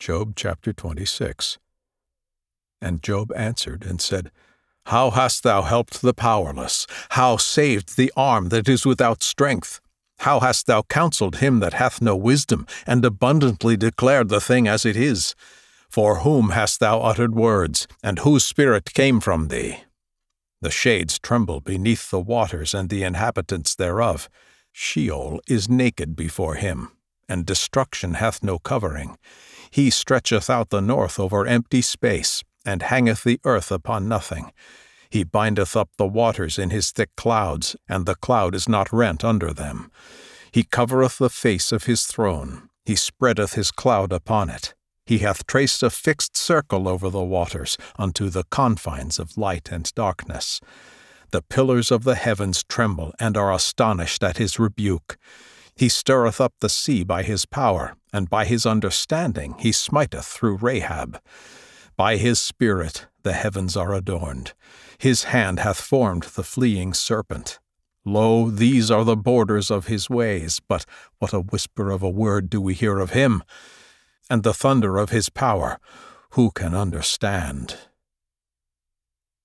Job chapter 26. And Job answered and said, How hast thou helped the powerless? How saved the arm that is without strength? How hast thou counseled him that hath no wisdom, and abundantly declared the thing as it is? For whom hast thou uttered words, and whose spirit came from thee? The shades tremble beneath the waters, and the inhabitants thereof. Sheol is naked before him, and destruction hath no covering. He stretcheth out the north over empty space, and hangeth the earth upon nothing. He bindeth up the waters in his thick clouds, and the cloud is not rent under them. He covereth the face of his throne. He spreadeth his cloud upon it. He hath traced a fixed circle over the waters, unto the confines of light and darkness. The pillars of the heavens tremble, and are astonished at his rebuke. He stirreth up the sea by his power, and by his understanding he smiteth through Rahab. By his spirit the heavens are adorned. His hand hath formed the fleeing serpent. Lo, these are the borders of his ways, but what a whisper of a word do we hear of him? And the thunder of his power, who can understand?